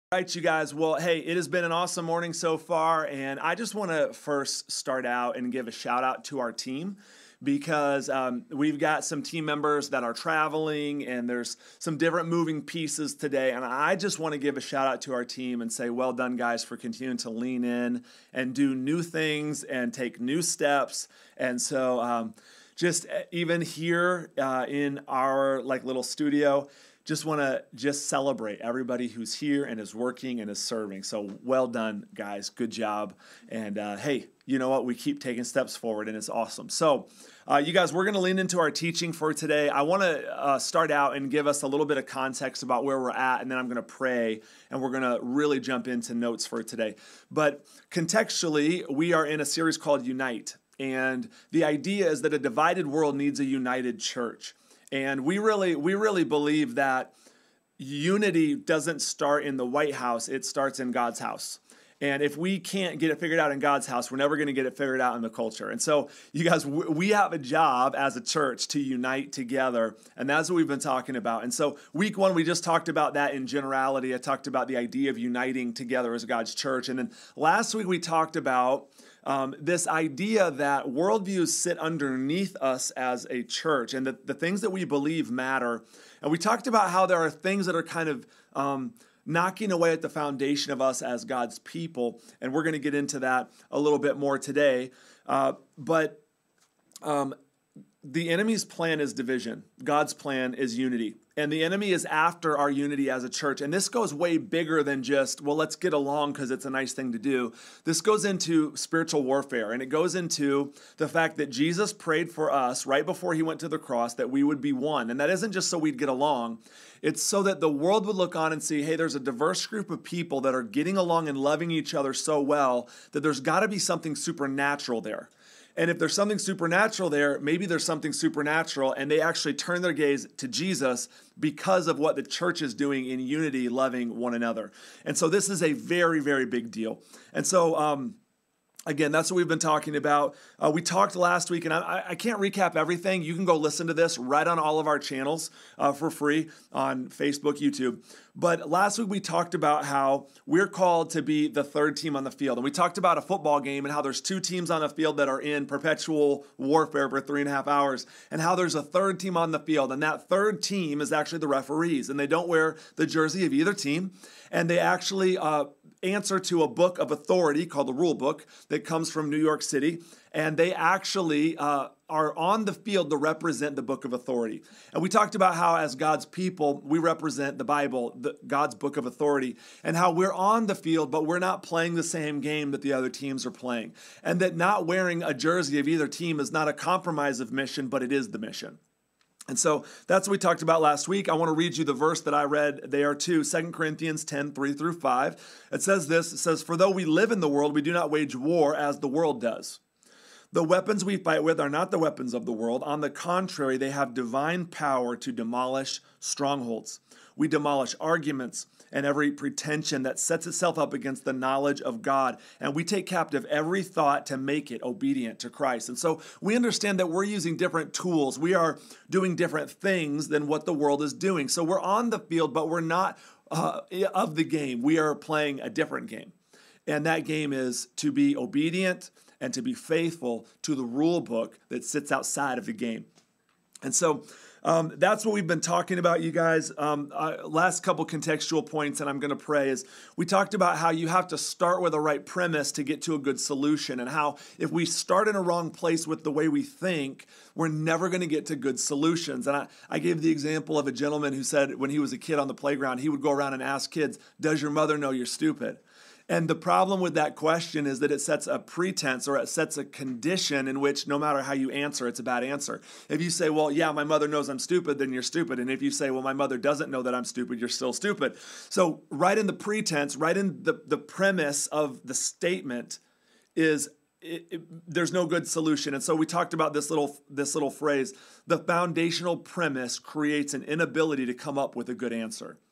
All right, you guys. Well, hey, it has been an awesome morning so far, and I just want to first start out and give a shout out to our team because we've got some team members that are traveling, and there's some different moving pieces today, and I just want to give a shout out to our team and say, well done, guys, for continuing to lean in and do new things and take new steps. And so just even here in our little studio, just want to celebrate everybody who's here and is working and is serving. So well done, guys. Good job. And hey, you know what? We keep taking steps forward, and it's awesome. So you guys, we're going to lean into our teaching for today. I want to start out and give us a little bit of context about where we're at, and then I'm going to pray, and we're going to really jump into notes for today. But contextually, we are in a series called Unite, and the idea is that a divided world needs a united church. And we really believe that unity doesn't start in the White House, it starts in God's house. And if we can't get it figured out in God's house, we're never going to get it figured out in the culture. And so, you guys, we have a job as a church to unite together, and that's what we've been talking about. And so, week one, we just talked about that in generality. I talked about the idea of uniting together as God's church. And then last week, we talked about this idea that worldviews sit underneath us as a church, and the things that we believe matter. And we talked about how there are things that are kind of knocking away at the foundation of us as God's people, and we're going to get into that a little bit more today. But the enemy's plan is division. God's plan is unity. And the enemy is after our unity as a church. And this goes way bigger than just, well, let's get along because it's a nice thing to do. This goes into spiritual warfare. And it goes into the fact that Jesus prayed for us right before he went to the cross that we would be one. And that isn't just so we'd get along. It's so that the world would look on and see, hey, there's a diverse group of people that are getting along and loving each other so well that there's got to be something supernatural there. And if there's something supernatural there, maybe there's something supernatural, and they actually turn their gaze to Jesus because of what the church is doing in unity, loving one another. And so this is a very, very big deal. And so, again, that's what we've been talking about. We talked last week, and I can't recap everything. You can go listen to this right on all of our channels for free on Facebook, YouTube. But last week we talked about how we're called to be the third team on the field. And we talked about a football game and how there's two teams on the field that are in perpetual warfare for 3.5 hours, and how there's a third team on the field. And that third team is actually the referees. And they don't wear the jersey of either team. And they actually answer to a book of authority called the Rule Book that comes from New York City. And they actually are on the field to represent the book of authority. And we talked about how as God's people, we represent the Bible, God's book of authority, and how we're on the field, but we're not playing the same game that the other teams are playing. And that not wearing a jersey of either team is not a compromise of mission, but it is the mission. And so that's what we talked about last week. I want to read you the verse that I read there too, 2 Corinthians 10, 3-5. It says this, it says, "For though we live in the world, we do not wage war as the world does. The weapons we fight with are not the weapons of the world. On the contrary, they have divine power to demolish strongholds. We demolish arguments and every pretension that sets itself up against the knowledge of God. And we take captive every thought to make it obedient to Christ." And so we understand that we're using different tools. We are doing different things than what the world is doing. So we're on the field, but we're not of the game. We are playing a different game. And that game is to be obedient and to be faithful to the rule book that sits outside of the game. And so that's what we've been talking about, you guys. Last couple contextual points, and I'm going to pray, is we talked about how you have to start with a right premise to get to a good solution, and how if we start in a wrong place with the way we think, we're never going to get to good solutions. And I gave the example of a gentleman who said when he was a kid on the playground, he would go around and ask kids, "Does your mother know you're stupid?" And the problem with that question is that it sets a pretense, or it sets a condition in which no matter how you answer, it's a bad answer. If you say, well, yeah, my mother knows I'm stupid, then you're stupid. And if you say, well, my mother doesn't know that I'm stupid, you're still stupid. So right in the pretense, right in the premise of the statement is there's no good solution. And so we talked about this little phrase, the foundational premise creates an inability to come up with a good answer.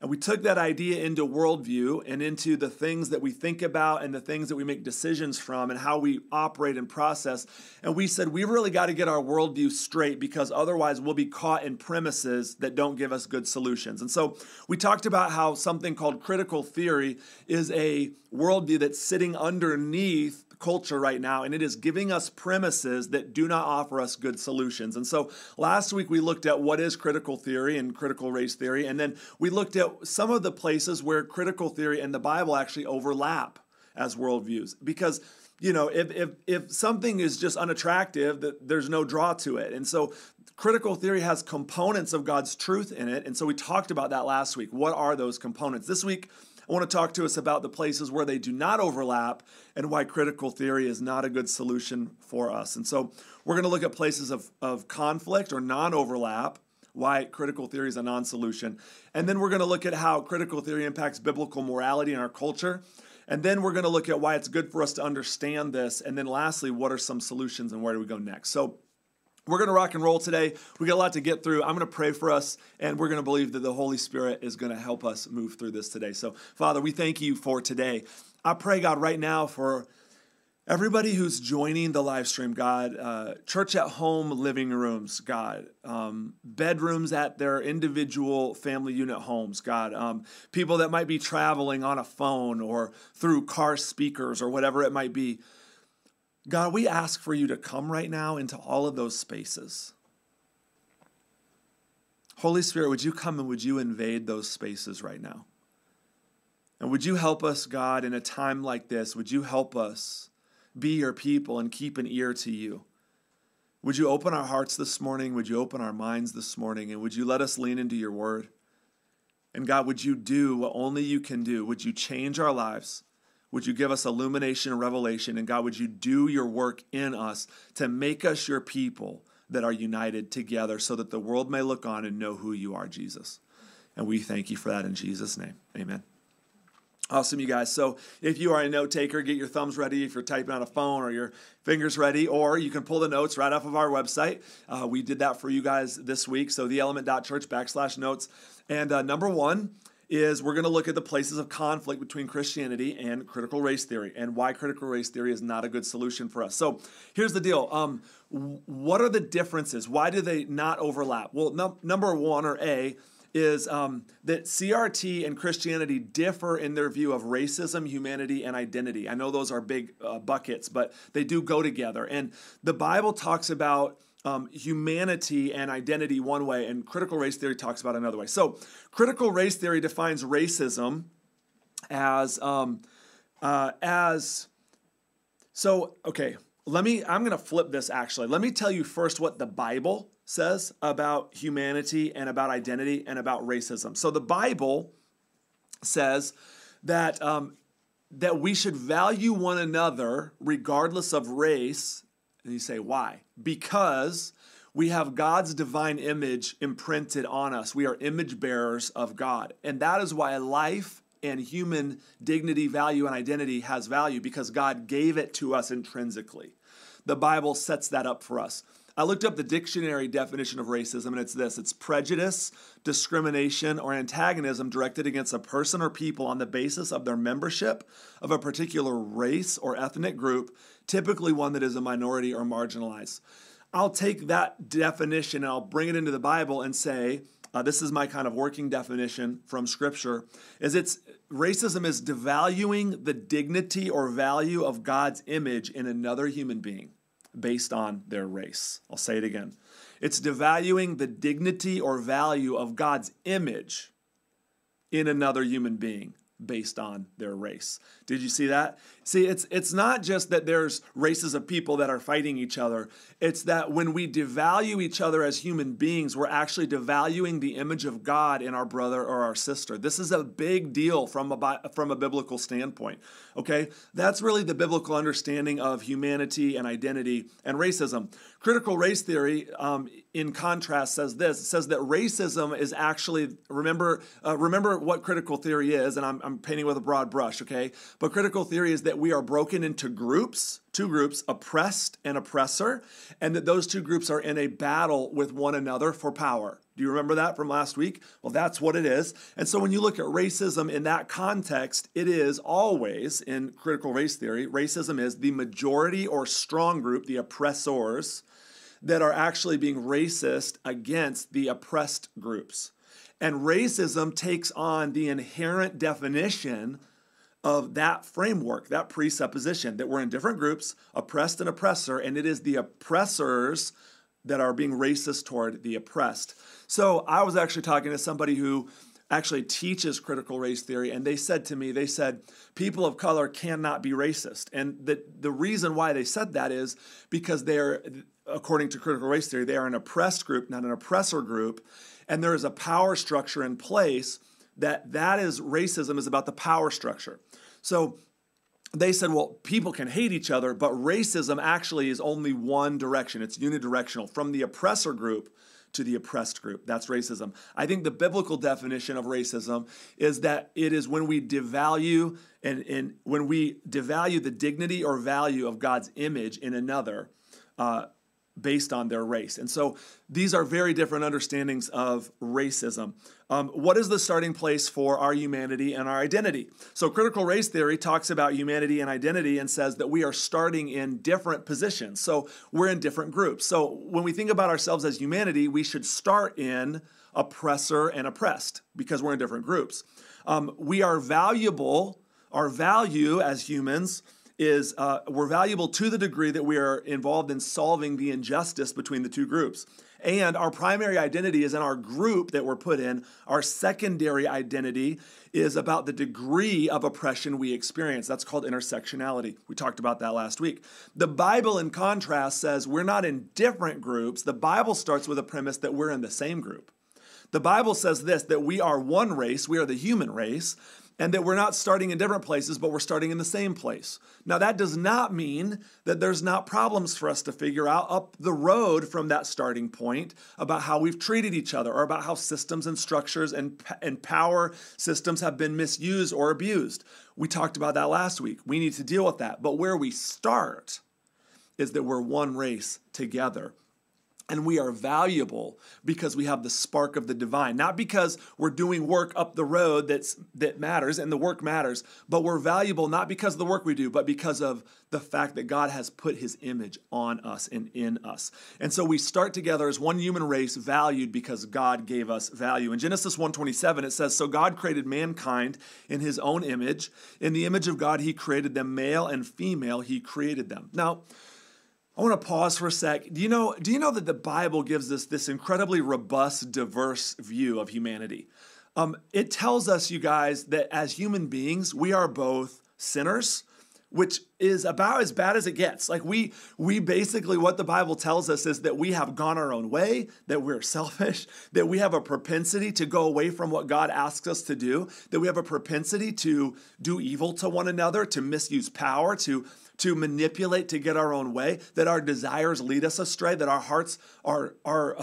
And we took that idea into worldview and into the things that we think about and the things that we make decisions from and how we operate and process. And we said, we really got to get our worldview straight because otherwise we'll be caught in premises that don't give us good solutions. And so we talked about how something called critical theory is a worldview that's sitting underneath culture right now, and it is giving us premises that do not offer us good solutions. And so last week we looked at what is critical theory and critical race theory, and then we looked at some of the places where critical theory and the Bible actually overlap as worldviews. Because if something is just unattractive, there's no draw to it. And so critical theory has components of God's truth in it, and so we talked about that last week. What are those components? This week I want to talk to us about the places where they do not overlap and why critical theory is not a good solution for us. And so we're going to look at places of conflict or non-overlap, why critical theory is a non-solution. And then we're going to look at how critical theory impacts biblical morality in our culture. And then we're going to look at why it's good for us to understand this. And then lastly, what are some solutions and where do we go next? So we're going to rock and roll today. We got a lot to get through. I'm going to pray for us, and we're going to believe that the Holy Spirit is going to help us move through this today. So, Father, we thank you for today. I pray, God, right now for everybody who's joining the live stream, God, church at home living rooms, God, bedrooms at their individual family unit homes, God, people that might be traveling on a phone or through car speakers or whatever it might be. God, we ask for you to come right now into all of those spaces. Holy Spirit, would you come and would you invade those spaces right now? And would you help us, God, in a time like this? Would you help us be your people and keep an ear to you? Would you open our hearts this morning? Would you open our minds this morning? And would you let us lean into your word? And God, would you do what only you can do? Would you change our lives? Would you give us illumination and revelation? And God, would you do your work in us to make us your people that are united together so that the world may look on and know who you are, Jesus. And we thank you for that in Jesus' name. Amen. Awesome, you guys. So if you are a note taker, get your thumbs ready. If you're typing on a phone or your fingers ready, or you can pull the notes right off of our website. We did that for you guys this week. So theelement.church/notes. And number one is we're going to look at the places of conflict between Christianity and critical race theory and why critical race theory is not a good solution for us. So here's the deal. What are the differences? Why do they not overlap? Well, number one, or A, is that CRT and Christianity differ in their view of racism, humanity, and identity. I know those are big buckets, but they do go together. And the Bible talks about humanity and identity one way, and critical race theory talks about another way. So critical race theory defines racism as I'm going to flip this actually. Let me tell you first what the Bible says about humanity and about identity and about racism. So the Bible says that that we should value one another regardless of race. And you say, why? Because we have God's divine image imprinted on us. We are image bearers of God. And that is why life and human dignity, value, and identity has value, because God gave it to us intrinsically. The Bible sets that up for us. I looked up the dictionary definition of racism, and it's this. It's prejudice, discrimination, or antagonism directed against a person or people on the basis of their membership of a particular race or ethnic group, typically one that is a minority or marginalized. I'll take that definition and I'll bring it into the Bible and say, this is my kind of working definition from Scripture, racism is devaluing the dignity or value of God's image in another human being based on their race. I'll say it again. It's devaluing the dignity or value of God's image in another human being based on their race. Did you see that? See, it's not just that there's races of people that are fighting each other. It's that when we devalue each other as human beings, we're actually devaluing the image of God in our brother or our sister. This is a big deal from a biblical standpoint. Okay? That's really the biblical understanding of humanity and identity and racism. Critical race theory, in contrast, says this. It says that racism is actually, remember what critical theory is, and I'm painting with a broad brush, okay? But critical theory is that we are broken into groups two groups, oppressed and oppressor, and that those two groups are in a battle with one another for power. Do you remember that from last week? Well, that's what it is. And so when you look at racism in that context, it is always, in critical race theory, racism is the majority or strong group, the oppressors, that are actually being racist against the oppressed groups. And racism takes on the inherent definition of that framework, that presupposition that we're in different groups, oppressed and oppressor, and it is the oppressors that are being racist toward the oppressed. So I was actually talking to somebody who actually teaches critical race theory, and they said to me, people of color cannot be racist. And the reason why they said that is because they're, according to critical race theory, they are an oppressed group, not an oppressor group, and there is a power structure in place that is racism is about the power structure. So they said, well, people can hate each other, but racism actually is only one direction. It's unidirectional from the oppressor group to the oppressed group. That's racism. I think the biblical definition of racism is that it is when we devalue and when we devalue the dignity or value of God's image in another, based on their race. And so these are very different understandings of racism. What is the starting place for our humanity and our identity? So critical race theory talks about humanity and identity and says that we are starting in different positions. So we're in different groups. So when we think about ourselves as humanity, we should start in oppressor and oppressed because we're in different groups. We are valuable. Our value as humans is we're valuable to the degree that we are involved in solving the injustice between the two groups. And our primary identity is in our group that we're put in. Our secondary identity is about the degree of oppression we experience. That's called intersectionality. We talked about that last week. The Bible, in contrast, says we're not in different groups. The Bible starts with a premise that we're in the same group. The Bible says this, that we are one race, we are the human race, and that we're not starting in different places, but we're starting in the same place. Now, that does not mean that there's not problems for us to figure out up the road from that starting point about how we've treated each other or about how systems and structures and power systems have been misused or abused. We talked about that last week. We need to deal with that. But where we start is that we're one race together. And we are valuable because we have the spark of the divine, not because we're doing work up the road that matters, and the work matters, but we're valuable not because of the work we do, but because of the fact that God has put his image on us and in us. And so we start together as one human race, valued because God gave us value. In Genesis 1:27, it says, "So God created mankind in his own image. In the image of God, he created them, male and female, he created them." Now, I want to pause for a sec. Do you know that the Bible gives us this incredibly robust, diverse view of humanity? It tells us, you guys, that as human beings, we are both sinners, which is about as bad as it gets. Like we basically, what the Bible tells us is that we have gone our own way, that we're selfish, that we have a propensity to go away from what God asks us to do, that we have a propensity to do evil to one another, to misuse power, to manipulate, to get our own way, that our desires lead us astray, that our hearts are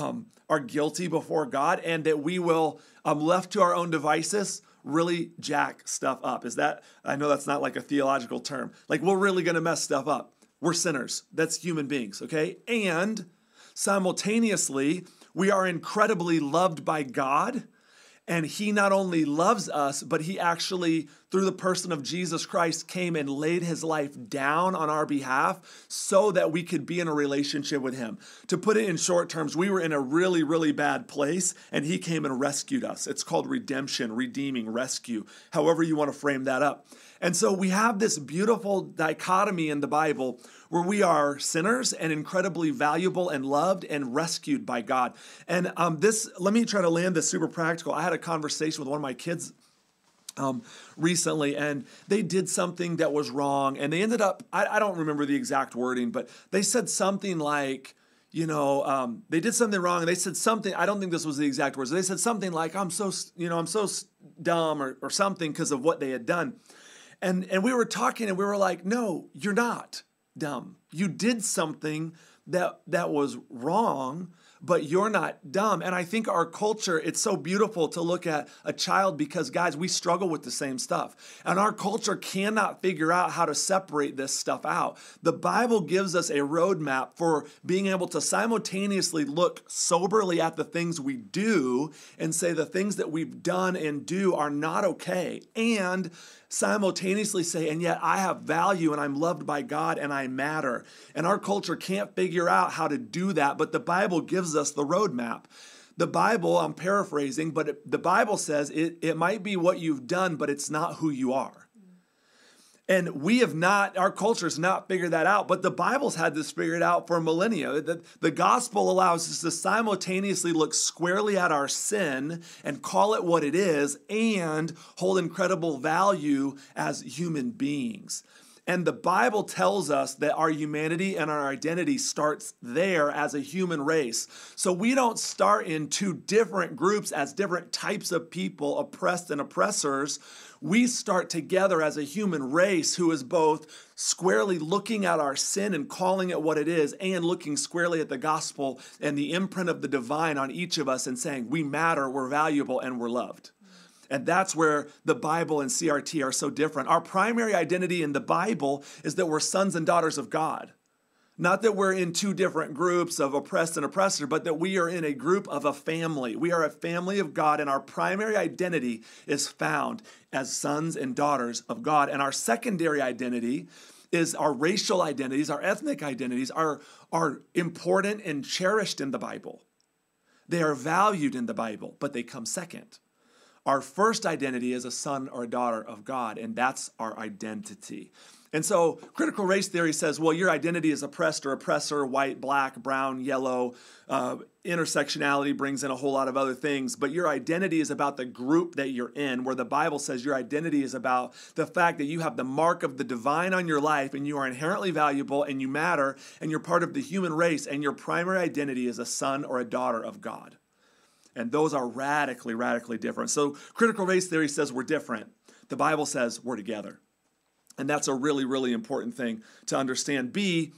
guilty before God, and that we will, left to our own devices, really jack stuff up. I know that's not like a theological term. Like we're really going to mess stuff up. We're sinners. That's human beings, okay? And simultaneously, we are incredibly loved by God. And he not only loves us, but he actually, through the person of Jesus Christ, came and laid his life down on our behalf so that we could be in a relationship with him. To put it in short terms, we were in a really, really bad place, and he came and rescued us. It's called redemption, redeeming, rescue, however you want to frame that up. And so we have this beautiful dichotomy in the Bible where we are sinners and incredibly valuable and loved and rescued by God. And let me try to land this super practical. I had a conversation with one of my kids recently, and they did something that was wrong, and they ended up, I don't remember the exact wording, but they said something like, they did something wrong, and they said something, I don't think this was the exact words, they said something like, I'm so dumb or something because of what they had done. And we were talking, and we were like, no, you're not dumb. You did something that was wrong, but you're not dumb. And I think our culture, it's so beautiful to look at a child because, guys, we struggle with the same stuff. And our culture cannot figure out how to separate this stuff out. The Bible gives us a roadmap for being able to simultaneously look soberly at the things we do and say the things that we've done and do are not okay. And simultaneously say, and yet I have value and I'm loved by God and I matter. And our culture can't figure out how to do that, but the Bible gives us the roadmap. The Bible, I'm paraphrasing, but the Bible says it might be what you've done, but it's not who you are. And our culture's not figured that out, but the Bible's had this figured out for millennia. The gospel allows us to simultaneously look squarely at our sin and call it what it is and hold incredible value as human beings. And the Bible tells us that our humanity and our identity starts there as a human race. So we don't start in two different groups as different types of people, oppressed and oppressors. We start together as a human race who is both squarely looking at our sin and calling it what it is, and looking squarely at the gospel and the imprint of the divine on each of us and saying, we matter, we're valuable, and we're loved. And that's where the Bible and CRT are so different. Our primary identity in the Bible is that we're sons and daughters of God. Not that we're in two different groups of oppressed and oppressor, but that we are in a group of a family. We are a family of God, and our primary identity is found as sons and daughters of God. And our secondary identity is our racial identities, our ethnic identities are important and cherished in the Bible. They are valued in the Bible, but they come second. Our first identity is a son or a daughter of God, and that's our identity. And so critical race theory says, well, your identity is oppressed or oppressor, white, black, brown, yellow. Intersectionality brings in a whole lot of other things, but your identity is about the group that you're in, where the Bible says your identity is about the fact that you have the mark of the divine on your life and you are inherently valuable and you matter and you're part of the human race, and your primary identity is a son or a daughter of God. And those are radically, radically different. So critical race theory says we're different. The Bible says we're together. And that's a really, really important thing to understand. B,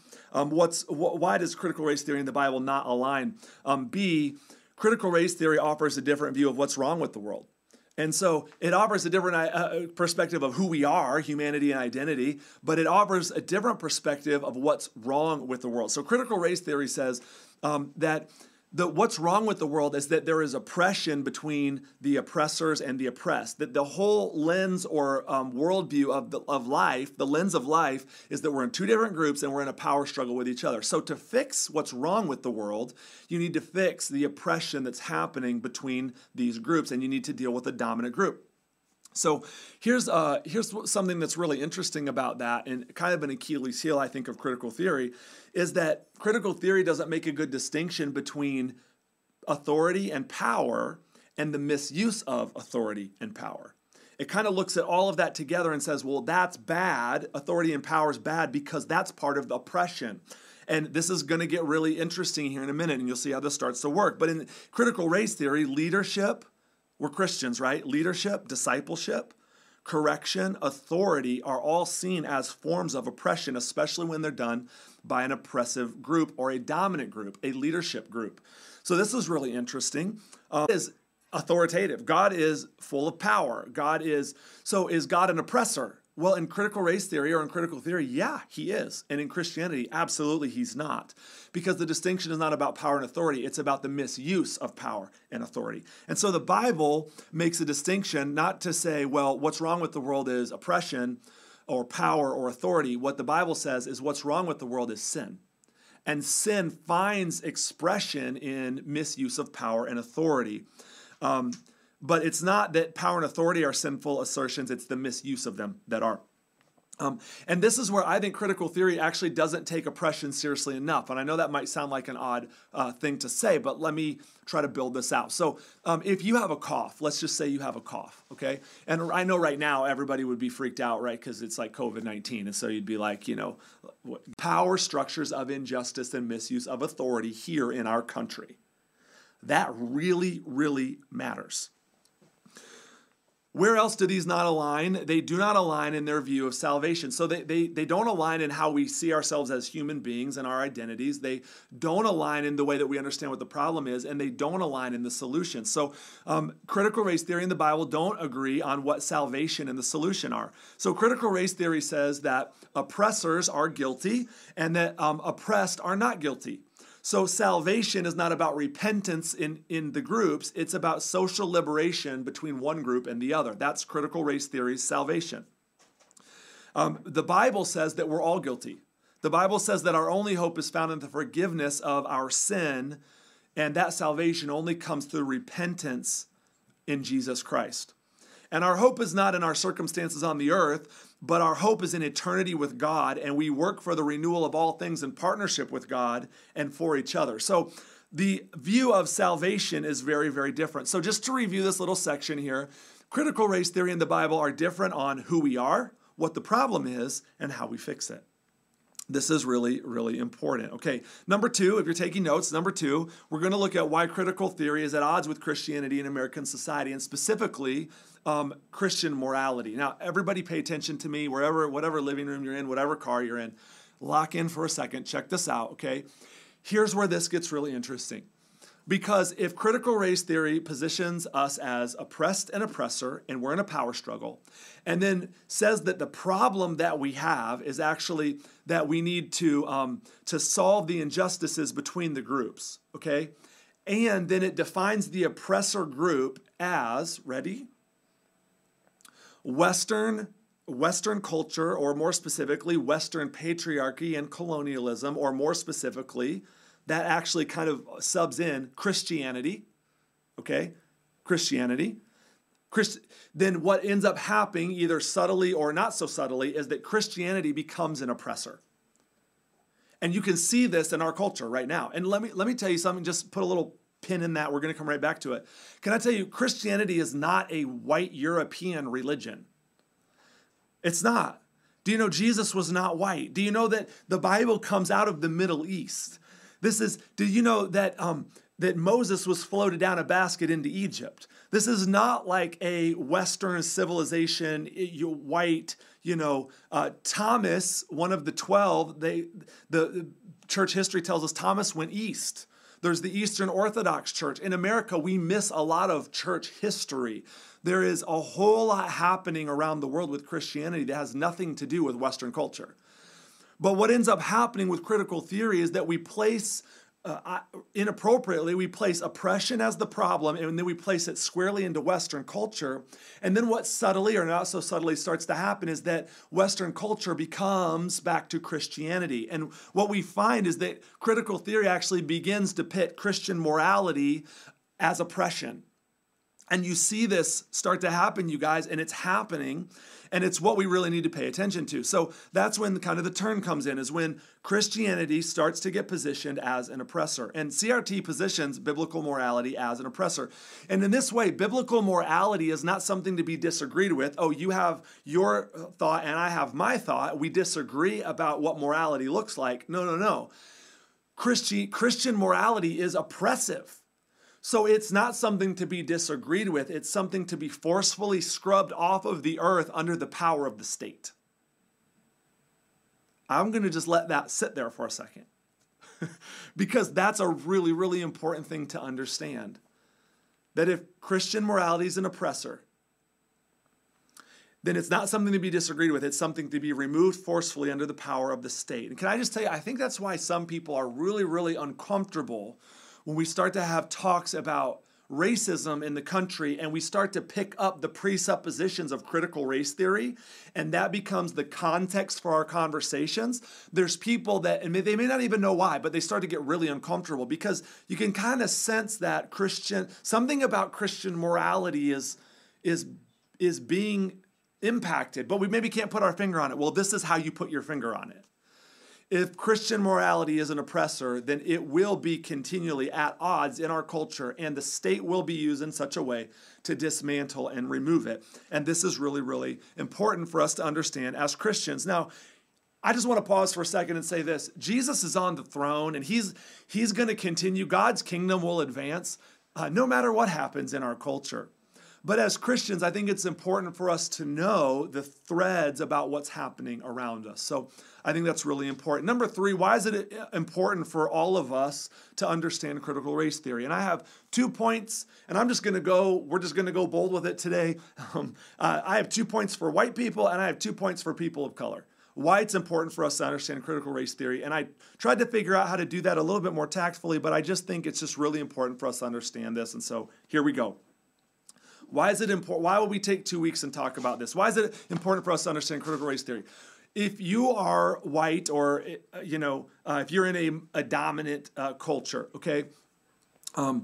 why does critical race theory in the Bible not align? B, critical race theory offers a different view of what's wrong with the world. And so it offers a different perspective of who we are, humanity and identity, but it offers a different perspective of what's wrong with the world. So critical race theory says that what's wrong with the world is that there is oppression between the oppressors and the oppressed. That the whole lens or worldview of life, the lens of life, is that we're in two different groups and we're in a power struggle with each other. So to fix what's wrong with the world, you need to fix the oppression that's happening between these groups, and you need to deal with the dominant group. So here's something that's really interesting about that, and kind of an Achilles heel, I think, of critical theory, is that critical theory doesn't make a good distinction between authority and power and the misuse of authority and power. It kind of looks at all of that together and says, well, that's bad. Authority and power is bad because that's part of the oppression. And this is going to get really interesting here in a minute, and you'll see how this starts to work. But in critical race theory, leadership, we're Christians, right? Leadership, discipleship, correction, authority are all seen as forms of oppression, especially when they're done by an oppressive group or a dominant group, a leadership group. So this is really interesting. God is authoritative. God is full of power. Is God an oppressor? Well, in critical race theory or in critical theory, yeah, he is. And in Christianity, absolutely he's not. Because the distinction is not about power and authority, it's about the misuse of power and authority. And so the Bible makes a distinction not to say, well, what's wrong with the world is oppression or power or authority. What the Bible says is what's wrong with the world is sin. And sin finds expression in misuse of power and authority. But it's not that power and authority are sinful assertions, it's the misuse of them that are. And this is where I think critical theory actually doesn't take oppression seriously enough. And I know that might sound like an odd thing to say, but let me try to build this out. So if you have a cough, let's just say you have a cough, okay? And I know right now everybody would be freaked out, right? Because it's like COVID-19. And so you'd be like, power structures of injustice and misuse of authority here in our country. That really, really matters. Where else do these not align? They do not align in their view of salvation. So they don't align in how we see ourselves as human beings and our identities. They don't align in the way that we understand what the problem is, and they don't align in the solution. So critical race theory and the Bible don't agree on what salvation and the solution are. So critical race theory says that oppressors are guilty and that oppressed are not guilty. So salvation is not about repentance in the groups. It's about social liberation between one group and the other. That's critical race theory's salvation. The Bible says that we're all guilty. The Bible says that our only hope is found in the forgiveness of our sin, and that salvation only comes through repentance in Jesus Christ. And our hope is not in our circumstances on the earth, but our hope is in eternity with God, and we work for the renewal of all things in partnership with God and for each other. So the view of salvation is very, very different. So just to review this little section here, critical race theory and the Bible are different on who we are, what the problem is, and how we fix it. This is really, really important. Okay, number two, if you're taking notes, number two, we're going to look at why critical theory is at odds with Christianity in American society, and specifically Christian morality. Now, everybody pay attention to me, whatever living room you're in, whatever car you're in. Lock in for a second. Check this out, okay? Here's where this gets really interesting. Because if critical race theory positions us as oppressed and oppressor, and we're in a power struggle, and then says that the problem that we have is actually that we need to solve the injustices between the groups, okay? And then it defines the oppressor group as, ready? Western culture, or more specifically, Western patriarchy and colonialism, or more specifically, that actually kind of subs in Christianity, okay? Christianity. Then what ends up happening, either subtly or not so subtly, is that Christianity becomes an oppressor. And you can see this in our culture right now. And let me tell you something, just put a little pin in that. We're going to come right back to it. Can I tell you, Christianity is not a white European religion. It's not. Do you know Jesus was not white? Do you know that the Bible comes out of the Middle East? Do you know that that Moses was floated down a basket into Egypt? This is not like a Western civilization, white, Thomas, one of the 12, the church history tells us Thomas went east. There's the Eastern Orthodox Church. In America, we miss a lot of church history. There is a whole lot happening around the world with Christianity that has nothing to do with Western culture. But what ends up happening with critical theory is that we place, inappropriately, we place oppression as the problem, and then we place it squarely into Western culture. And then what subtly or not so subtly starts to happen is that Western culture becomes back to Christianity. And what we find is that critical theory actually begins to pit Christian morality as oppression. And you see this start to happen, you guys, and it's happening. And it's what we really need to pay attention to. So that's when kind of the turn comes in, is when Christianity starts to get positioned as an oppressor. And CRT positions biblical morality as an oppressor. And in this way, biblical morality is not something to be disagreed with. Oh, you have your thought and I have my thought. We disagree about what morality looks like. No. Christian morality is oppressive. So it's not something to be disagreed with. It's something to be forcefully scrubbed off of the earth under the power of the state. I'm going to just let that sit there for a second because that's a really, really important thing to understand. That if Christian morality is an oppressor, then it's not something to be disagreed with. It's something to be removed forcefully under the power of the state. And can I just tell you, I think that's why some people are really, really uncomfortable when we start to have talks about racism in the country and we start to pick up the presuppositions of critical race theory, and that becomes the context for our conversations. There's people that, and they may not even know why, but they start to get really uncomfortable because you can kind of sense that something about Christian morality is being impacted, but we maybe can't put our finger on it. Well, this is how you put your finger on it. If Christian morality is an oppressor, then it will be continually at odds in our culture, and the state will be used in such a way to dismantle and remove it. And this is really, really important for us to understand as Christians. Now, I just want to pause for a second and say this. Jesus is on the throne, and he's going to continue. God's kingdom will advance no matter what happens in our culture. But as Christians, I think it's important for us to know the threads about what's happening around us. So I think that's really important. Number 3, why is it important for all of us to understand critical race theory? And I have 2 points, and we're just going to go bold with it today. I have 2 points for white people, and I have 2 points for people of color. Why it's important for us to understand critical race theory. And I tried to figure out how to do that a little bit more tactfully, but I just think it's just really important for us to understand this. And so here we go. Why is it important? Why will we take 2 weeks and talk about this? Why is it important for us to understand critical race theory? If you are white, or if you're in a dominant culture, okay, when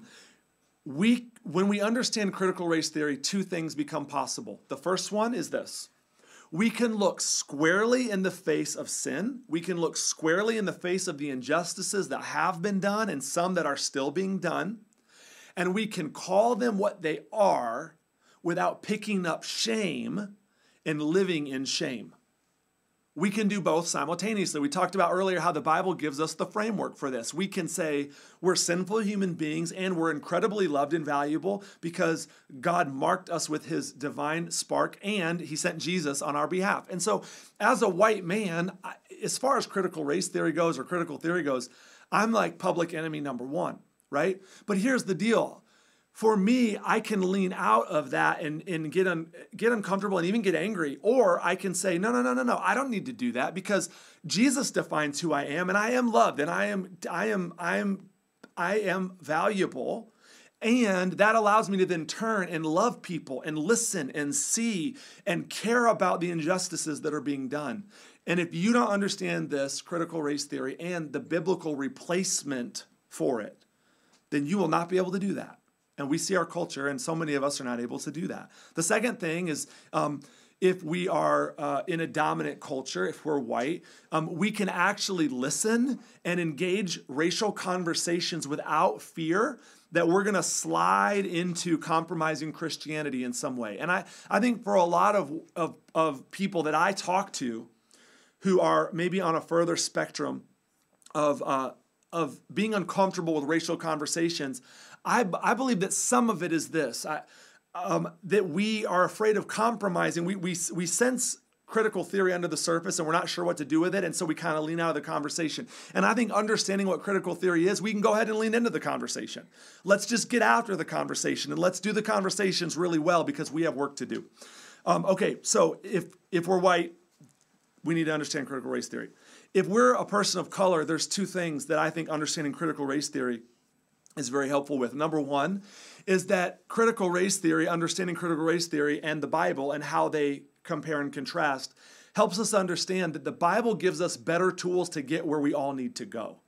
we understand critical race theory, 2 things become possible. The first one is this: we can look squarely in the face of sin. We can look squarely in the face of the injustices that have been done and some that are still being done, and we can call them what they are without picking up shame and living in shame. We can do both simultaneously. We talked about earlier how the Bible gives us the framework for this. We can say we're sinful human beings and we're incredibly loved and valuable because God marked us with his divine spark and he sent Jesus on our behalf. And so as a white man, as far as critical race theory goes or critical theory goes, I'm like public enemy number 1, right? But here's the deal. For me, I can lean out of that and get uncomfortable and even get angry. Or I can say, no, I don't need to do that because Jesus defines who I am, and I am loved, and I am valuable. And that allows me to then turn and love people and listen and see and care about the injustices that are being done. And if you don't understand this critical race theory and the biblical replacement for it, then you will not be able to do that. And we see our culture, and so many of us are not able to do that. The second thing is, if we are in a dominant culture, if we're white, we can actually listen and engage racial conversations without fear that we're going to slide into compromising Christianity in some way. And I think for a lot of people that I talk to who are maybe on a further spectrum of being uncomfortable with racial conversations, I believe that some of it is this, that we are afraid of compromising. We sense critical theory under the surface and we're not sure what to do with it, and so we kind of lean out of the conversation. And I think understanding what critical theory is, we can go ahead and lean into the conversation. Let's just get after the conversation and let's do the conversations really well because we have work to do. Okay, so if we're white, we need to understand critical race theory. If we're a person of color, there's 2 things that I think understanding critical race theory is very helpful with. Number 1 is that critical race theory, understanding critical race theory and the Bible and how they compare and contrast, helps us understand that the Bible gives us better tools to get where we all need to go.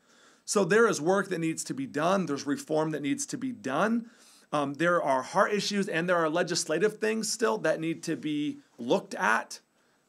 So there is work that needs to be done. There's reform that needs to be done. There are heart issues and there are legislative things still that need to be looked at.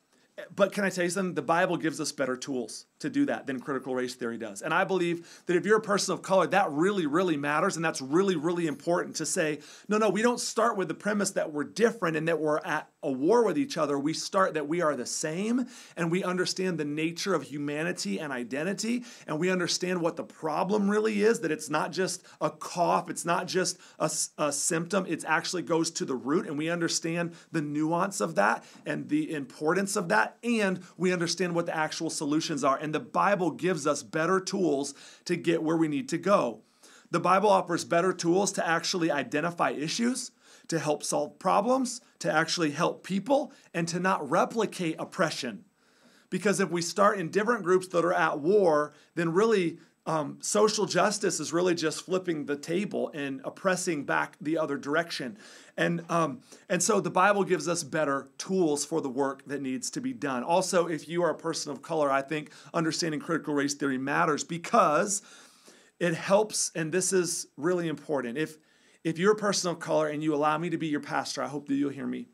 But can I tell you something? The Bible gives us better tools to do that than critical race theory does. And I believe that if you're a person of color, that really, really matters. And that's really, really important to say, no, we don't start with the premise that we're different and that we're at a war with each other. We start that we are the same and we understand the nature of humanity and identity. And we understand what the problem really is, that it's not just a cough. It's not just a symptom. It actually goes to the root. And we understand the nuance of that and the importance of that. And we understand what the actual solutions are. And the Bible gives us better tools to get where we need to go. The Bible offers better tools to actually identify issues, to help solve problems, to actually help people, and to not replicate oppression. Because if we start in different groups that are at war, then really social justice is really just flipping the table and oppressing back the other direction. And so the Bible gives us better tools for the work that needs to be done. Also, if you are a person of color, I think understanding critical race theory matters because it helps, and this is really important. If you're a person of color and you allow me to be your pastor, I hope that you'll hear me.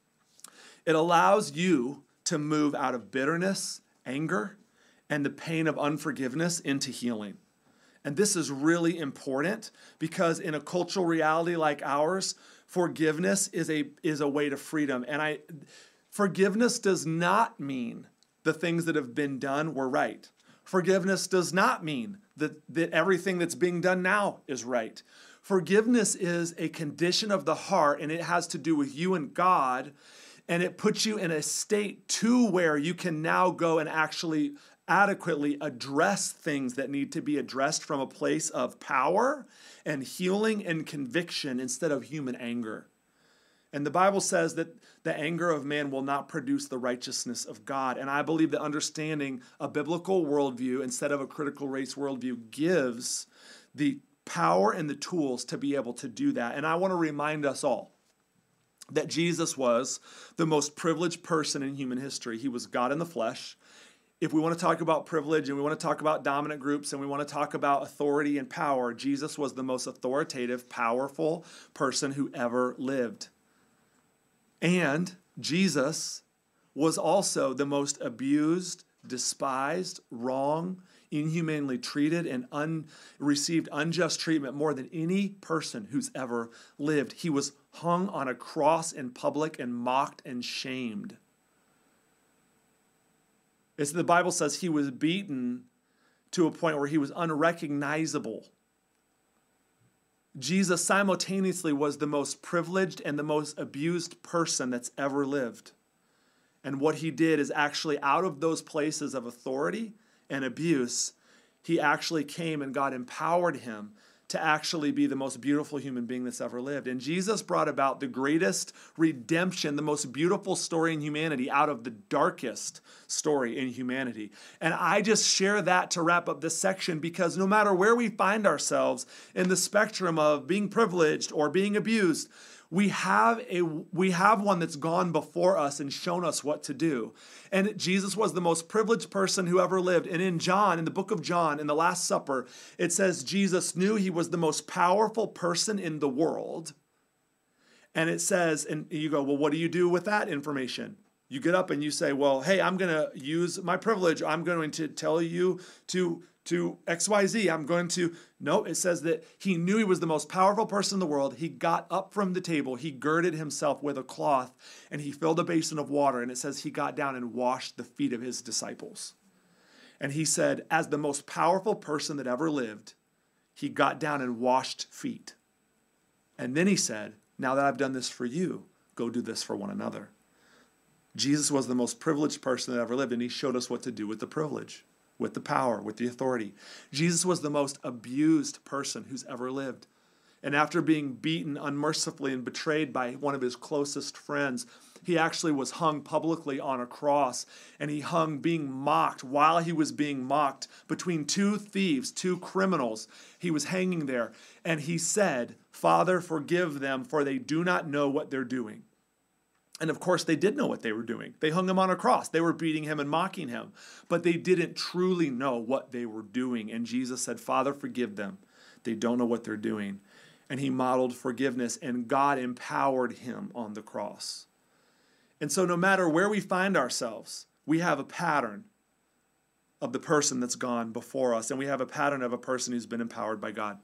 It allows you to move out of bitterness, anger, and the pain of unforgiveness into healing. And this is really important because in a cultural reality like ours, forgiveness is a way to freedom. And forgiveness does not mean the things that have been done were right. Forgiveness does not mean that everything that's being done now is right. Forgiveness is a condition of the heart, and it has to do with you and God, and it puts you in a state to where you can now go and actually adequately address things that need to be addressed from a place of power and healing and conviction instead of human anger. And the Bible says that the anger of man will not produce the righteousness of God. And I believe that understanding a biblical worldview instead of a critical race worldview gives the power and the tools to be able to do that. And I want to remind us all that Jesus was the most privileged person in human history. He was God in the flesh. If we want to talk about privilege and we want to talk about dominant groups and we want to talk about authority and power, Jesus was the most authoritative, powerful person who ever lived. And Jesus was also the most abused, despised, wrong, inhumanely treated, and received unjust treatment more than any person who's ever lived. He was hung on a cross in public and mocked and shamed. As the Bible says, he was beaten to a point where he was unrecognizable. Jesus simultaneously was the most privileged and the most abused person that's ever lived. And what he did is actually out of those places of authority and abuse, he actually came and God empowered him to actually be the most beautiful human being that's ever lived. And Jesus brought about the greatest redemption, the most beautiful story in humanity out of the darkest story in humanity. And I just share that to wrap up this section because no matter where we find ourselves in the spectrum of being privileged or being abused, we have one that's gone before us and shown us what to do. And Jesus was the most privileged person who ever lived. And in John, in the book of John, in the Last Supper, it says Jesus knew he was the most powerful person in the world. And it says, and you go, well, what do you do with that information? You get up and you say, well, hey, I'm going to use my privilege. I'm going to tell you to XYZ. I'm going to, no, it says that he knew he was the most powerful person in the world. He got up from the table. He girded himself with a cloth and he filled a basin of water. And it says he got down and washed the feet of his disciples. And he said, as the most powerful person that ever lived, he got down and washed feet. And then he said, now that I've done this for you, go do this for one another. Jesus was the most privileged person that ever lived, and he showed us what to do with the privilege, with the power, with the authority. Jesus was the most abused person who's ever lived. And after being beaten unmercifully and betrayed by one of his closest friends, he actually was hung publicly on a cross, and he hung being mocked. While he was being mocked between two thieves, two criminals, he was hanging there, and he said, Father, forgive them, for they do not know what they're doing. And of course, they did know what they were doing. They hung him on a cross. They were beating him and mocking him. But they didn't truly know what they were doing. And Jesus said, Father, forgive them. They don't know what they're doing. And he modeled forgiveness, and God empowered him on the cross. And so no matter where we find ourselves, we have a pattern of the person that's gone before us. And we have a pattern of a person who's been empowered by God.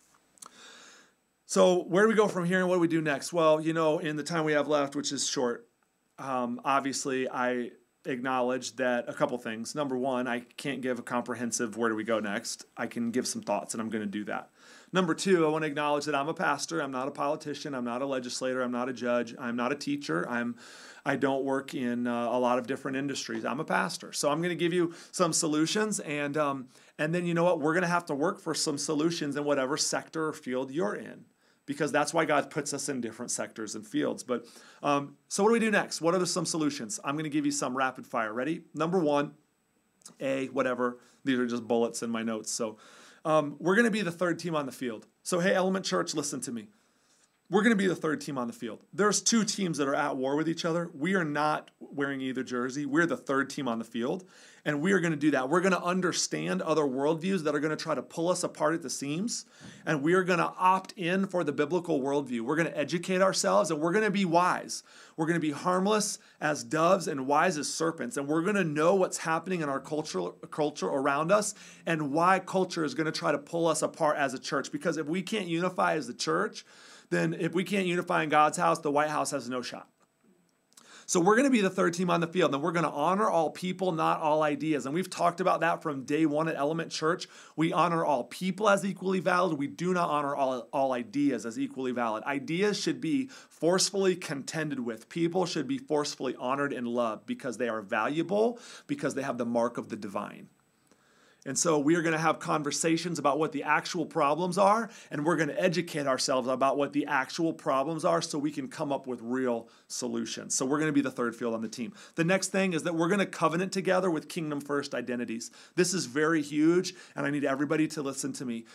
So where do we go from here and what do we do next? Well, in the time we have left, which is short, obviously I acknowledge that a couple things. Number one, I can't give a comprehensive where do we go next. I can give some thoughts, and I'm going to do that. Number two, I want to acknowledge that I'm a pastor. I'm not a politician. I'm not a legislator. I'm not a judge. I'm not a teacher. I don't work in a lot of different industries. I'm a pastor. So I'm going to give you some solutions, and then you know what? We're going to have to work for some solutions in whatever sector or field you're in, because that's why God puts us in different sectors and fields. But so what do we do next? What are some solutions? I'm going to give you some rapid fire. Ready? Number one, whatever. These are just bullets in my notes. So we're going to be the third team on the field. So hey, Element Church, listen to me. We're going to be the third team on the field. There's two teams that are at war with each other. We are not wearing either jersey. We're the third team on the field, and we are going to do that. We're going to understand other worldviews that are going to try to pull us apart at the seams, and we are going to opt in for the biblical worldview. We're going to educate ourselves, and we're going to be wise. We're going to be harmless as doves and wise as serpents, and we're going to know what's happening in our culture around us and why culture is going to try to pull us apart as a church. Because if we can't unify as the church, then if we can't unify in God's house, the White House has no shot. So we're going to be the third team on the field, and we're going to honor all people, not all ideas. And we've talked about that from day one at Element Church. We honor all people as equally valid. We do not honor all ideas as equally valid. Ideas should be forcefully contended with. People should be forcefully honored and loved because they are valuable, because they have the mark of the divine. And so we are going to have conversations about what the actual problems are, and we're going to educate ourselves about what the actual problems are so we can come up with real solutions. So we're going to be the third field on the team. The next thing is that we're going to covenant together with kingdom first identities. This is very huge, and I need everybody to listen to me.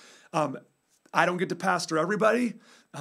I don't get to pastor everybody.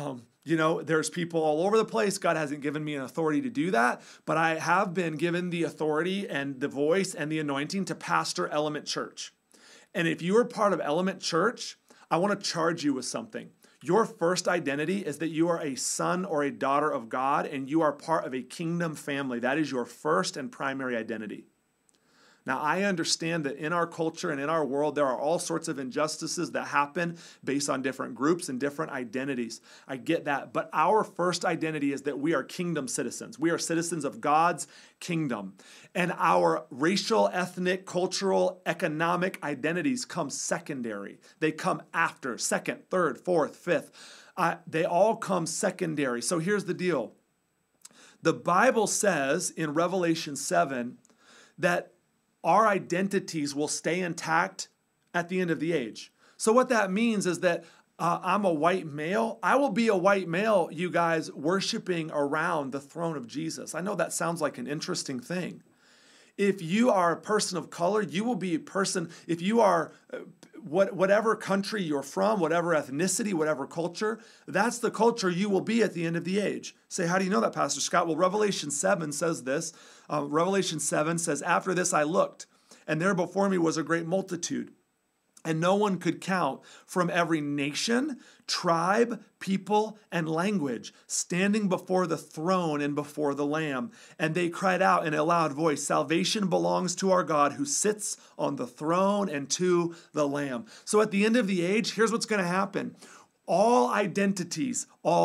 There's people all over the place. God hasn't given me an authority to do that, but I have been given the authority and the voice and the anointing to pastor Element Church. And if you are part of Element Church, I want to charge you with something. Your first identity is that you are a son or a daughter of God, and you are part of a kingdom family. That is your first and primary identity. Now, I understand that in our culture and in our world, there are all sorts of injustices that happen based on different groups and different identities. I get that. But our first identity is that we are kingdom citizens. We are citizens of God's kingdom. And our racial, ethnic, cultural, economic identities come secondary. They come after, second, third, fourth, fifth. They all come secondary. So here's the deal. The Bible says in Revelation 7 that our identities will stay intact at the end of the age. So what that means is that I'm a white male. I will be a white male, you guys, worshiping around the throne of Jesus. I know that sounds like an interesting thing. If you are a person of color, you will be a person, if you are whatever country you're from, whatever ethnicity, whatever culture, that's the culture you will be at the end of the age. Say, how do you know that, Pastor Scott? Well, Revelation 7 says this. Revelation 7 says, after this I looked, and there before me was a great multitude, and no one could count, from every nation, tribe, people, and language, standing before the throne and before the Lamb. And they cried out in a loud voice, salvation belongs to our God who sits on the throne and to the Lamb. So at the end of the age, here's what's going to happen. All identities,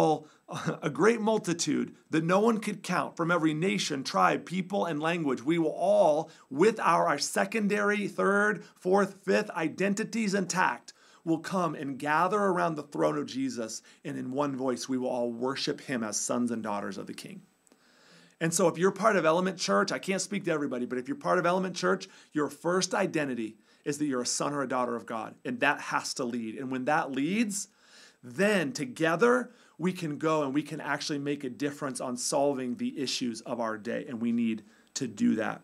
a great multitude that no one could count from every nation, tribe, people, and language. We will all, with our secondary, third, fourth, fifth identities intact, will come and gather around the throne of Jesus, and in one voice we will all worship him as sons and daughters of the King. And so if you're part of Element Church, I can't speak to everybody, but if you're part of Element Church, your first identity is that you're a son or a daughter of God, and that has to lead. And when that leads, then together we can go and we can actually make a difference on solving the issues of our day, and we need to do that.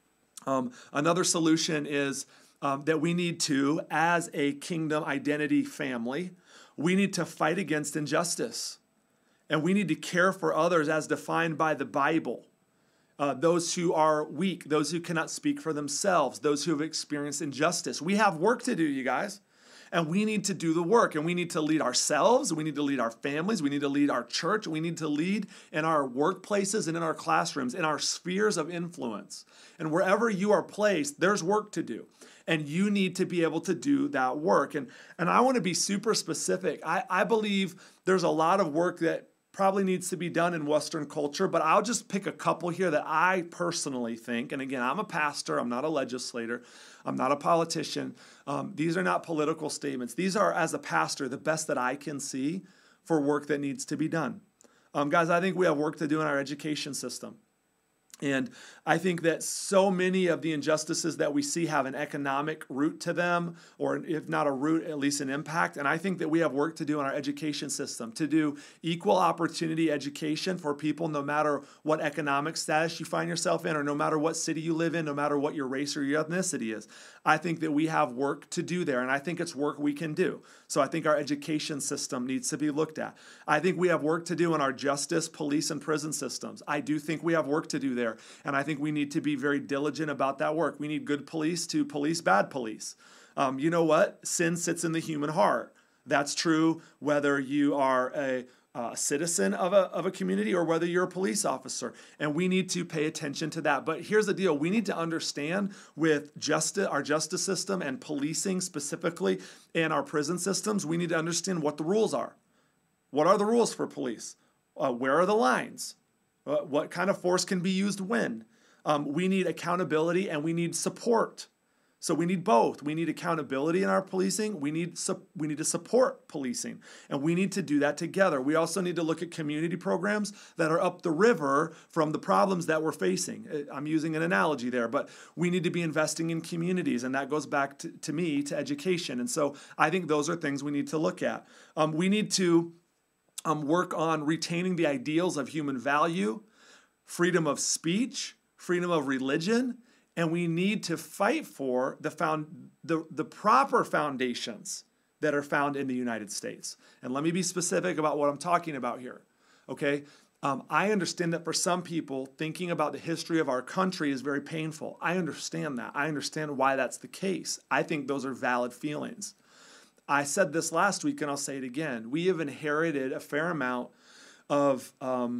Another solution is that we need to, as a kingdom identity family, we need to fight against injustice, and we need to care for others as defined by the Bible. Those who are weak, those who cannot speak for themselves, those who have experienced injustice. We have work to do, you guys. And we need to do the work, and we need to lead ourselves, we need to lead our families, we need to lead our church, we need to lead in our workplaces and in our classrooms, in our spheres of influence. And wherever you are placed, there's work to do. And you need to be able to do that work. And I want to be super specific. I believe there's a lot of work that probably needs to be done in Western culture, but I'll just pick a couple here that I personally think, and again, I'm a pastor, I'm not a legislator, I'm not a politician. These are not political statements. These are, as a pastor, the best that I can see for work that needs to be done. Guys, I think we have work to do in our education system. And I think that so many of the injustices that we see have an economic root to them, or if not a root, at least an impact. And I think that we have work to do in our education system, to do equal opportunity education for people no matter what economic status you find yourself in, or no matter what city you live in, no matter what your race or your ethnicity is. I think that we have work to do there, and I think it's work we can do. So I think our education system needs to be looked at. I think we have work to do in our justice, police, and prison systems. I do think we have work to do there. And I think we need to be very diligent about that work. We need good police to police bad police. You know what? Sin sits in the human heart. That's true whether you are a citizen of a community or whether you're a police officer. And we need to pay attention to that. But here's the deal. We need to understand with our justice system and policing specifically and our prison systems, we need to understand what the rules are. What are the rules for police? Where are the lines? What kind of force can be used when? We need accountability and we need support. So we need both. We need accountability in our policing. We need to support policing, and we need to do that together. We also need to look at community programs that are up the river from the problems that we're facing. I'm using an analogy there, but we need to be investing in communities, and that goes back to me, to education. And so I think those are things we need to look at. We need to work on retaining the ideals of human value, freedom of speech, freedom of religion, and we need to fight for the proper foundations that are found in the United States. And let me be specific about what I'm talking about here, okay? I understand that for some people, thinking about the history of our country is very painful. I understand that. I understand why that's the case. I think those are valid feelings. I said this last week, and I'll say it again. We have inherited a fair amount of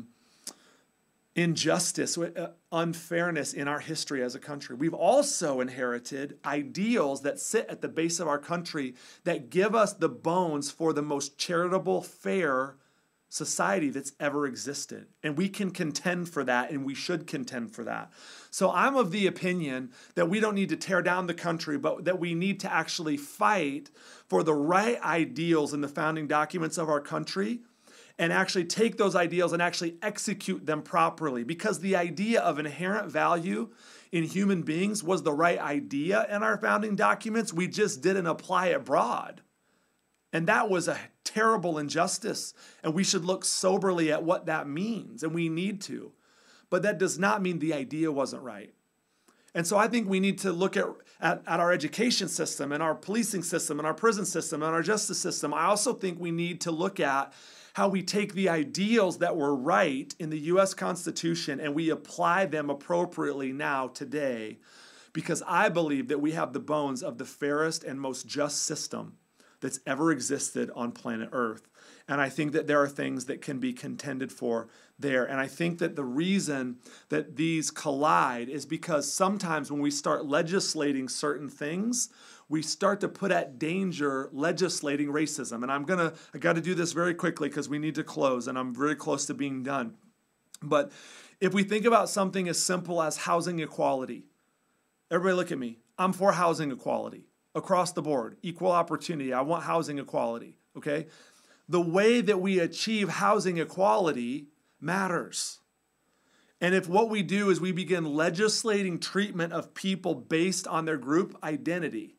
injustice, unfairness in our history as a country. We've also inherited ideals that sit at the base of our country that give us the bones for the most charitable, fair society that's ever existed. And we can contend for that, and we should contend for that. So I'm of the opinion that we don't need to tear down the country, but that we need to actually fight for the right ideals in the founding documents of our country, and actually take those ideals and actually execute them properly. Because the idea of inherent value in human beings was the right idea in our founding documents. We just didn't apply it broad. And that was a terrible injustice. And we should look soberly at what that means. And we need to. But that does not mean the idea wasn't right. And so I think we need to look at our education system and our policing system and our prison system and our justice system. I also think we need to look at how we take the ideals that were right in the U.S. Constitution and we apply them appropriately now, today, because I believe that we have the bones of the fairest and most just system that's ever existed on planet Earth. And I think that there are things that can be contended for there. And I think that the reason that these collide is because sometimes when we start legislating certain things, we start to put at danger legislating racism. And I got to do this very quickly because we need to close, and I'm very close to being done. But if we think about something as simple as housing equality, everybody look at me. I'm for housing equality across the board, equal opportunity. I want housing equality, okay? The way that we achieve housing equality matters. And if what we do is we begin legislating treatment of people based on their group identity,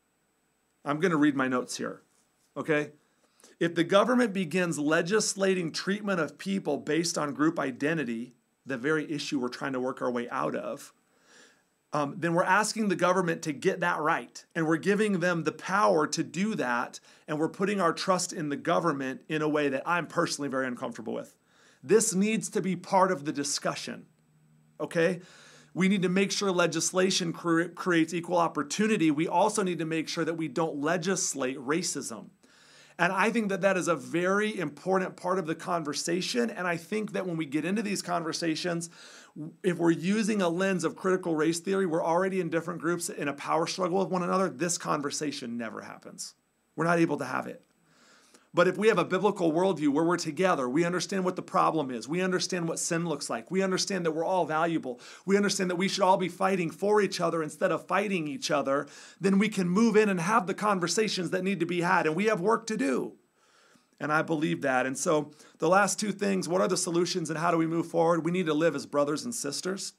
I'm going to read my notes here, okay? If the government begins legislating treatment of people based on group identity, the very issue we're trying to work our way out of, then we're asking the government to get that right. And we're giving them the power to do that. And we're putting our trust in the government in a way that I'm personally very uncomfortable with. This needs to be part of the discussion, okay? We need to make sure legislation creates equal opportunity. We also need to make sure that we don't legislate racism. And I think that that is a very important part of the conversation. And I think that when we get into these conversations, if we're using a lens of critical race theory, we're already in different groups in a power struggle with one another. This conversation never happens. We're not able to have it. But if we have a biblical worldview where we're together, we understand what the problem is. We understand what sin looks like. We understand that we're all valuable. We understand that we should all be fighting for each other instead of fighting each other. Then we can move in and have the conversations that need to be had. And we have work to do. And I believe that. And so the last two things, what are the solutions and how do we move forward? We need to live as brothers and sisters.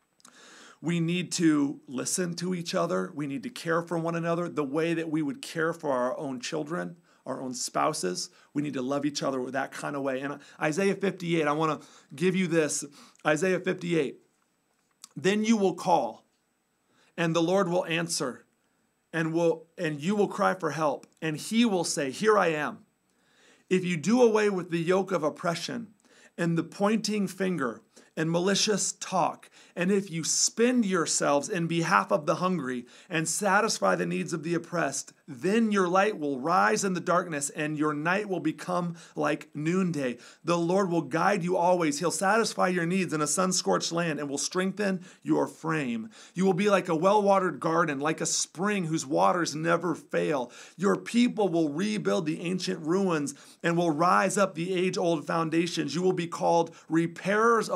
We need to listen to each other. We need to care for one another the way that we would care for our own children, our own spouses. We need to love each other that kind of way. And Isaiah 58, I want to give you this. Isaiah 58. Then you will call, and the Lord will answer, and you will cry for help, and he will say, here I am. If you do away with the yoke of oppression and the pointing finger and malicious talk, and if you spend yourselves in behalf of the hungry and satisfy the needs of the oppressed, then your light will rise in the darkness and your night will become like noonday. The Lord will guide you always. He'll satisfy your needs in a sun-scorched land and will strengthen your frame. You will be like a well-watered garden, like a spring whose waters never fail. Your people will rebuild the ancient ruins and will rise up the age-old foundations. You will be called repairers of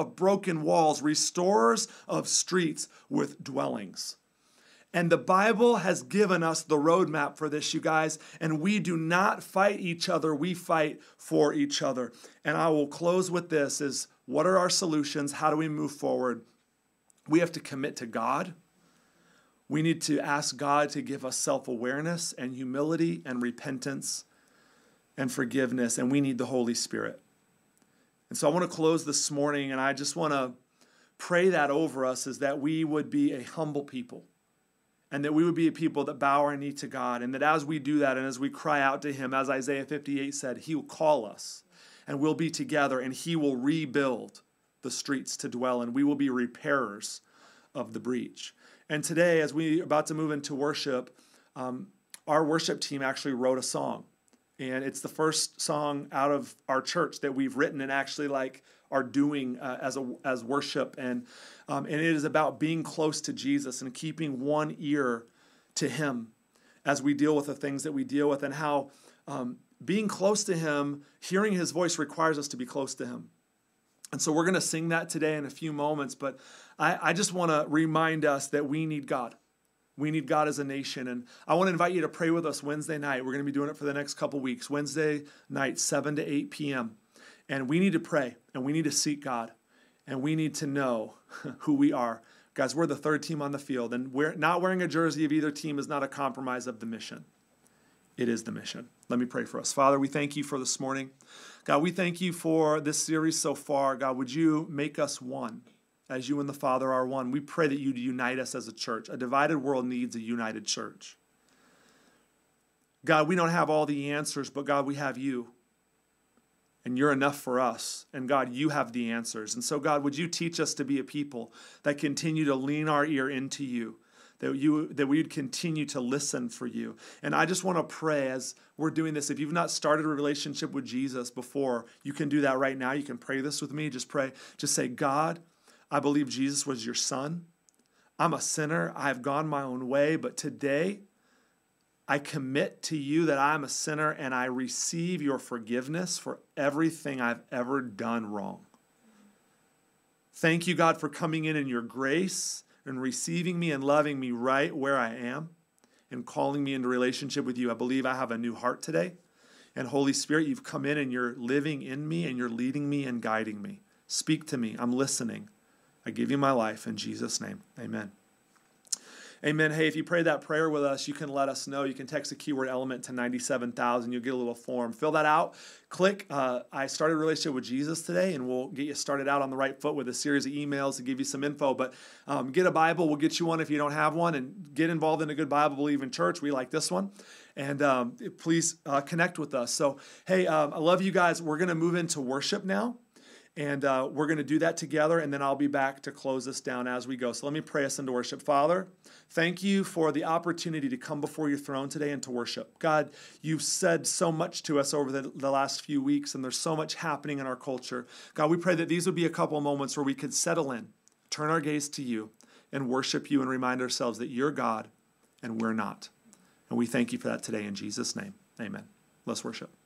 of broken walls, restorers of streets with dwellings. And the Bible has given us the roadmap for this, you guys. And we do not fight each other. We fight for each other. And I will close with this is, what are our solutions? How do we move forward? We have to commit to God. We need to ask God to give us self-awareness and humility and repentance and forgiveness. And we need the Holy Spirit. And so I want to close this morning, and I just want to pray that over us, is that we would be a humble people, and that we would be a people that bow our knee to God, and that as we do that and as we cry out to him, as Isaiah 58 said, he will call us, and we'll be together, and he will rebuild the streets to dwell in. We will be repairers of the breach. And today, as we're about to move into worship, our worship team actually wrote a song. And it's the first song out of our church that we've written and actually are doing as worship. And it is about being close to Jesus and keeping one ear to him as we deal with the things that we deal with, and how being close to him, hearing his voice, requires us to be close to him. And so we're going to sing that today in a few moments, but I just want to remind us that we need God. We need God as a nation. And I want to invite you to pray with us Wednesday night. We're going to be doing it for the next couple weeks. Wednesday night, 7 to 8 p.m. And we need to pray, and we need to seek God, and we need to know who we are. Guys, we're the third team on the field, and not wearing a jersey of either team is not a compromise of the mission. It is the mission. Let me pray for us. Father, we thank you for this morning. God, we thank you for this series so far. God, would you make us one as you and the Father are one? We pray that you'd unite us as a church. A divided world needs a united church. God, we don't have all the answers, but God, we have you. And you're enough for us. And God, you have the answers. And so God, would you teach us to be a people that continue to lean our ear into you, that we would continue to listen for you. And I just want to pray as we're doing this. If you've not started a relationship with Jesus before, you can do that right now. You can pray this with me. Just pray. Just say, God, I believe Jesus was your son. I'm a sinner. I have gone my own way. But today, I commit to you that I'm a sinner, and I receive your forgiveness for everything I've ever done wrong. Thank you, God, for coming in your grace and receiving me and loving me right where I am and calling me into relationship with you. I believe I have a new heart today. And Holy Spirit, you've come in and you're living in me and you're leading me and guiding me. Speak to me. I'm listening. I give you my life in Jesus' name. Amen. Amen. Hey, if you prayed that prayer with us, you can let us know. You can text the keyword element to 97,000. You'll get a little form. Fill that out. Click, I started a relationship with Jesus today, and we'll get you started out on the right foot with a series of emails to give you some info. But get a Bible. We'll get you one if you don't have one, and get involved in a good Bible-believing church. We like this one. And please connect with us. So, hey, I love you guys. We're going to move into worship now. And we're going to do that together, and then I'll be back to close us down as we go. So let me pray us into worship. Father, thank you for the opportunity to come before your throne today and to worship. God, you've said so much to us over the last few weeks, and there's so much happening in our culture. God, we pray that these would be a couple of moments where we could settle in, turn our gaze to you, and worship you and remind ourselves that you're God and we're not. And we thank you for that today in Jesus' name. Amen. Let's worship.